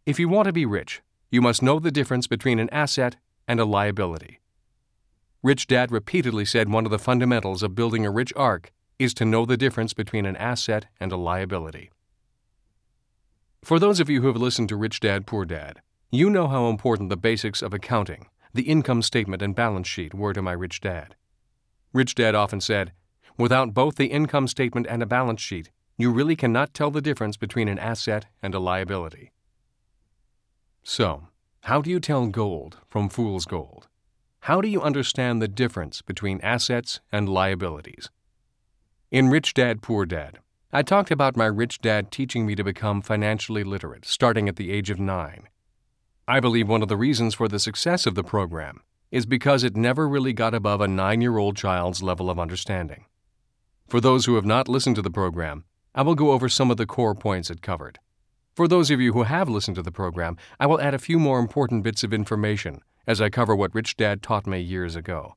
If you want to be rich, you must know the difference between an asset and a liability. Rich Dad repeatedly said one of the fundamentals of building a rich ark is to know the difference between an asset and a liability. For those of you who have listened to Rich Dad, Poor Dad, you know how important the basics of accounting, the income statement and balance sheet, were to my rich dad. Rich Dad often said, without both the income statement and a balance sheet, you really cannot tell the difference between an asset and a liability. So, how do you tell gold from fool's gold? How do you understand the difference between assets and liabilities? In Rich Dad, Poor Dad, I talked about my rich dad teaching me to become financially literate starting at the age of 9. I believe one of the reasons for the success of the program is because it never really got above a 9-year-old child's level of understanding. For those who have not listened to the program, I will go over some of the core points it covered. For those of you who have listened to the program, I will add a few more important bits of information as I cover what Rich Dad taught me years ago.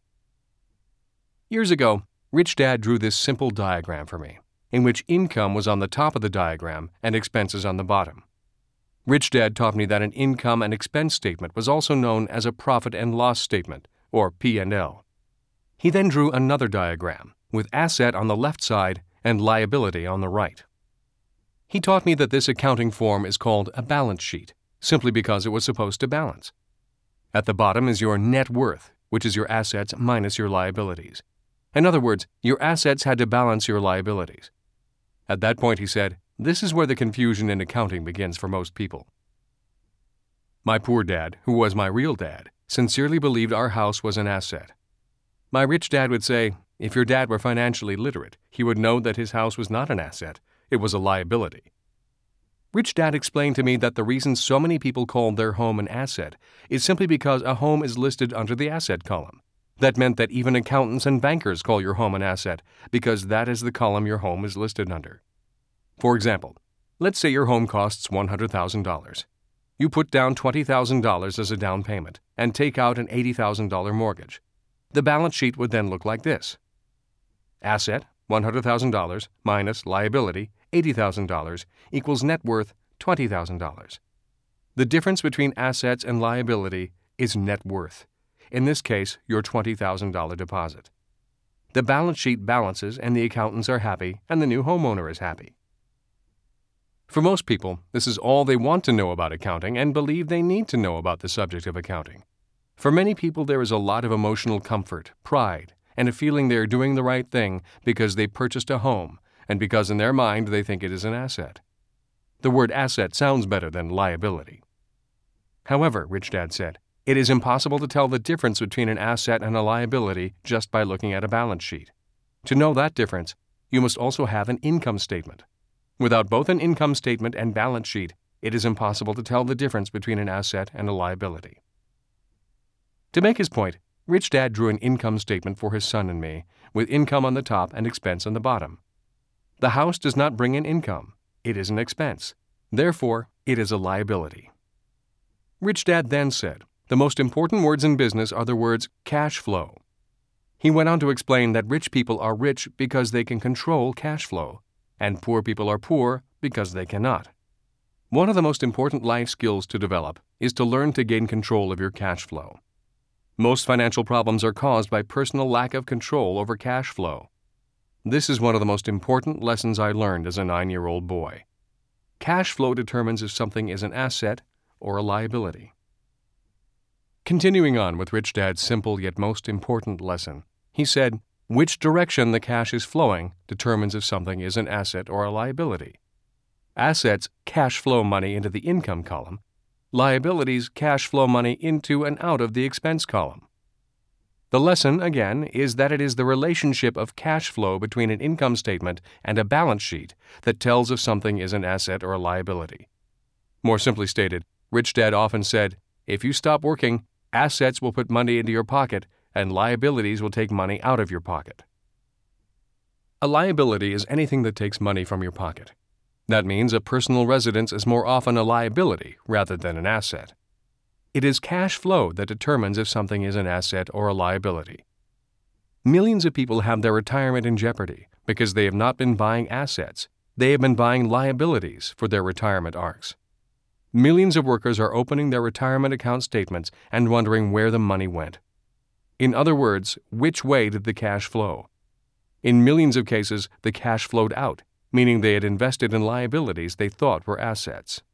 Years ago, Rich Dad drew this simple diagram for me, in which income was on the top of the diagram and expenses on the bottom. Rich Dad taught me that an income and expense statement was also known as a profit and loss statement, or P&L. He then drew another diagram, with asset on the left side and liability on the right. He taught me that this accounting form is called a balance sheet, simply because it was supposed to balance. At the bottom is your net worth, which is your assets minus your liabilities. In other words, your assets had to balance your liabilities. At that point, he said, this is where the confusion in accounting begins for most people. My poor dad, who was my real dad, sincerely believed our house was an asset. My rich dad would say, if your dad were financially literate, he would know that his house was not an asset, it was a liability. Rich Dad explained to me that the reason so many people called their home an asset is simply because a home is listed under the asset column. That meant that even accountants and bankers call your home an asset because that is the column your home is listed under. For example, let's say your home costs $100,000. You put down $20,000 as a down payment and take out an $80,000 mortgage. The balance sheet would then look like this. Asset, $100,000, minus liability, $80,000, equals net worth, $20,000. The difference between assets and liability is net worth. In this case, your $20,000 deposit. The balance sheet balances and the accountants are happy and the new homeowner is happy. For most people, this is all they want to know about accounting and believe they need to know about the subject of accounting. For many people, there is a lot of emotional comfort, pride, and a feeling they are doing the right thing because they purchased a home and because in their mind they think it is an asset. The word asset sounds better than liability. However, Rich Dad said, it is impossible to tell the difference between an asset and a liability just by looking at a balance sheet. To know that difference, you must also have an income statement. Without both an income statement and balance sheet, it is impossible to tell the difference between an asset and a liability. To make his point, Rich Dad drew an income statement for his son and me, with income on the top and expense on the bottom. The house does not bring in income. It is an expense. Therefore, it is a liability. Rich Dad then said, the most important words in business are the words cash flow. He went on to explain that rich people are rich because they can control cash flow, and poor people are poor because they cannot. One of the most important life skills to develop is to learn to gain control of your cash flow. Most financial problems are caused by personal lack of control over cash flow. This is one of the most important lessons I learned as a 9-year-old boy. Cash flow determines if something is an asset or a liability. Continuing on with Rich Dad's simple yet most important lesson, he said, which direction the cash is flowing determines if something is an asset or a liability. Assets cash flow money into the income column. Liabilities cash flow money into and out of the expense column. The lesson, again, is that it is the relationship of cash flow between an income statement and a balance sheet that tells if something is an asset or a liability. More simply stated, Rich Dad often said, if you stop working, assets will put money into your pocket and liabilities will take money out of your pocket. A liability is anything that takes money from your pocket. That means a personal residence is more often a liability rather than an asset. It is cash flow that determines if something is an asset or a liability. Millions of people have their retirement in jeopardy because they have not been buying assets. They have been buying liabilities for their retirement arcs. Millions of workers are opening their retirement account statements and wondering where the money went. In other words, which way did the cash flow? In millions of cases, the cash flowed out, meaning they had invested in liabilities they thought were assets.